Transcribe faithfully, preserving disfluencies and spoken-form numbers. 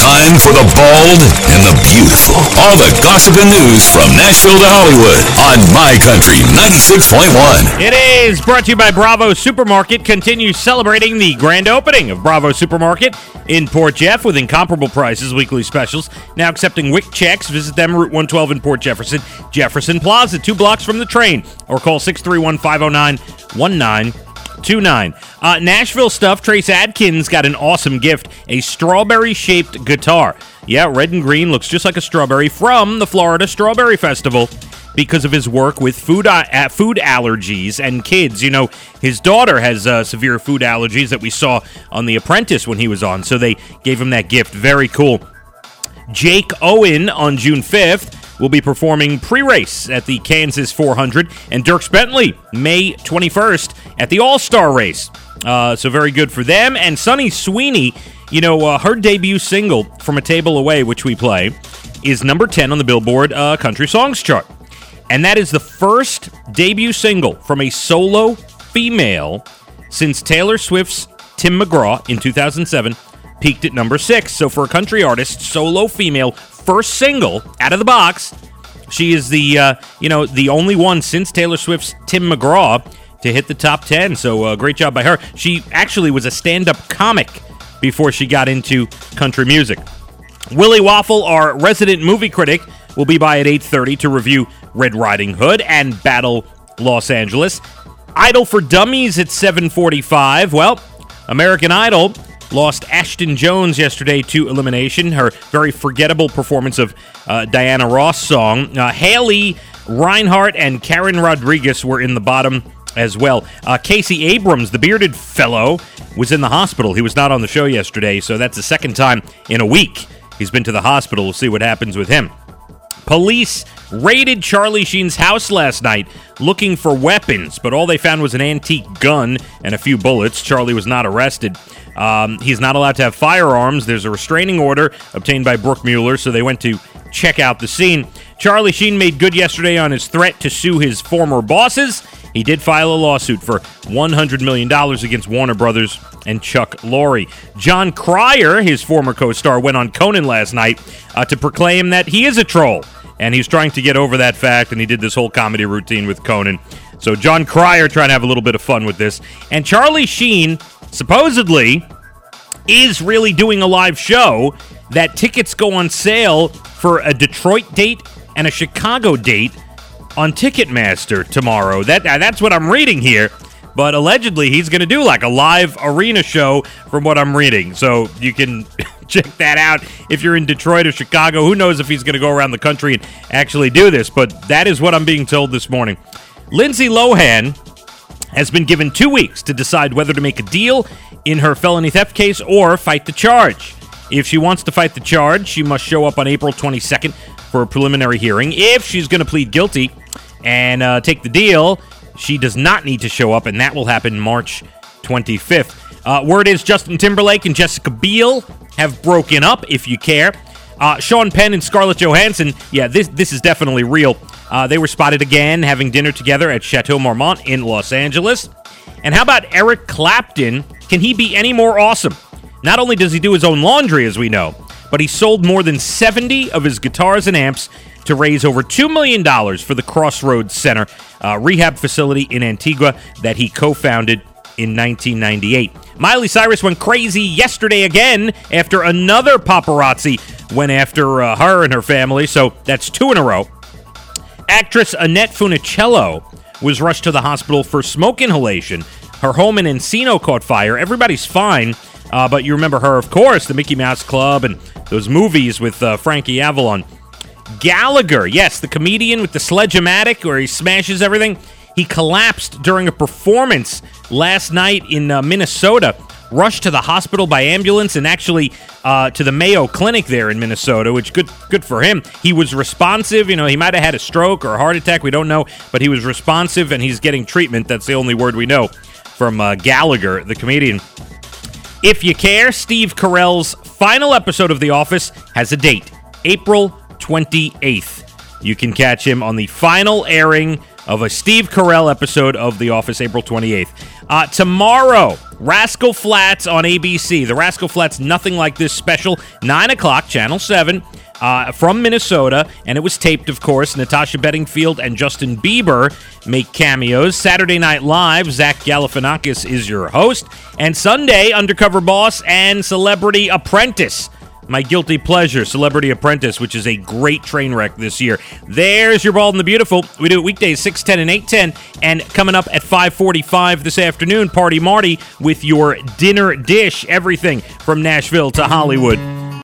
Time for the bald and the beautiful. All the gossip and news from Nashville to Hollywood on My Country ninety-six point one. It is brought to you by Bravo Supermarket. Continues celebrating the grand opening of Bravo Supermarket in Port Jeff with incomparable prices, weekly specials. Now accepting W I C checks. Visit them Route one twelve in Port Jefferson. Jefferson Plaza, two blocks from the train. Or call six three one, five oh nine, one nine two nine. Uh, Nashville stuff. Trace Adkins got an awesome gift, a strawberry-shaped guitar. Yeah, red and green, looks just like a strawberry from the Florida Strawberry Festival because of his work with food uh, food allergies and kids. You know, his daughter has uh, severe food allergies that we saw on The Apprentice when he was on, so they gave him that gift. Very cool. Jake Owen on June fifth will be performing pre-race at the Kansas four hundred, and Dierks Bentley May twenty-first at the All-Star race. Uh, so very good for them. And Sunny Sweeney, you know, uh, her debut single, From a Table Away, which we play, is number ten on the Billboard uh, Country Songs chart. And that is the first debut single from a solo female since Taylor Swift's Tim McGraw in two thousand seven peaked at number six. So for a country artist, solo female, first single out of the box, she is the uh, you know the only one since Taylor Swift's Tim McGraw to hit the top ten. So uh, great job by her. She actually was a stand-up comic before she got into country music. Willie Waffle, our resident movie critic, will be by at eight thirty to review Red Riding Hood and Battle Los Angeles. Idol for Dummies at seven forty-five. Well, American Idol lost Ashton Jones yesterday to elimination. Her very forgettable performance of uh, Diana Ross' song. Uh, Haley Reinhart and Karen Rodriguez were in the bottom as well. Uh, Casey Abrams, the bearded fellow, was in the hospital. He was not on the show yesterday, so that's the second time in a week he's been to the hospital. We'll see what happens with him. Police raided Charlie Sheen's house last night looking for weapons, but all they found was an antique gun and a few bullets. Charlie was not arrested. Um, he's not allowed to have firearms. There's a restraining order obtained by Brooke Mueller, so they went to check out the scene. Charlie Sheen made good yesterday on his threat to sue his former bosses. He did file a lawsuit for one hundred million dollars against Warner Brothers and Chuck Lorre. John Cryer, his former co-star, went on Conan last night uh, to proclaim that he is a troll. And he's trying to get over that fact, and he did this whole comedy routine with Conan. So John Cryer trying to have a little bit of fun with this. And Charlie Sheen, supposedly, is really doing a live show. That tickets go on sale for a Detroit date and a Chicago date on Ticketmaster tomorrow. That That's what I'm reading here. But allegedly, he's going to do like a live arena show from what I'm reading. So you can check that out if you're in Detroit or Chicago. Who knows if he's going to go around the country and actually do this. But that is what I'm being told this morning. Lindsay Lohan has been given two weeks to decide whether to make a deal in her felony theft case or fight the charge. If she wants to fight the charge, she must show up on April twenty-second for a preliminary hearing. If she's going to plead guilty and uh, take the deal, she does not need to show up, and that will happen March twenty-fifth. Uh, word is Justin Timberlake and Jessica Biel have broken up, if you care. Uh, Sean Penn and Scarlett Johansson, yeah, this this is definitely real. Uh, they were spotted again having dinner together at Chateau Marmont in Los Angeles. And how about Eric Clapton? Can he be any more awesome? Not only does he do his own laundry, as we know, but he sold more than seventy of his guitars and amps to raise over two million dollars for the Crossroads Center, uh, rehab facility in Antigua that he co-founded in nineteen ninety-eight. Miley Cyrus went crazy yesterday again after another paparazzi went after uh, her and her family, so that's two in a row. Actress Annette Funicello was rushed to the hospital for smoke inhalation. Her home in Encino caught fire. Everybody's fine, uh, but you remember her, of course, the Mickey Mouse Club and those movies with uh, Frankie Avalon. Gallagher, yes, the comedian with the Sledge-O-Matic where he smashes everything. He collapsed during a performance last night in uh, Minnesota, rushed to the hospital by ambulance and actually uh, to the Mayo Clinic there in Minnesota, which good good for him. He was responsive. You know, he might have had a stroke or a heart attack. We don't know, but he was responsive and he's getting treatment. That's the only word we know from uh, Gallagher, the comedian. If you care, Steve Carell's final episode of The Office has a date, April twenty-eighth. You can catch him on the final airing of a Steve Carell episode of The Office, April twenty-eighth. Uh, tomorrow, Rascal Flatts on A B C. The Rascal Flatts Nothing Like This special, nine o'clock, Channel seven, uh, from Minnesota, and it was taped, of course. Natasha Bedingfield and Justin Bieber make cameos. Saturday Night Live, Zach Galifianakis is your host. And Sunday, Undercover Boss and Celebrity Apprentice. My guilty pleasure, Celebrity Apprentice, which is a great train wreck this year. There's your Bald and the Beautiful. We do it weekdays, six ten and eight ten. And coming up at five forty-five this afternoon, Party Marty with your dinner dish. Everything from Nashville to Hollywood.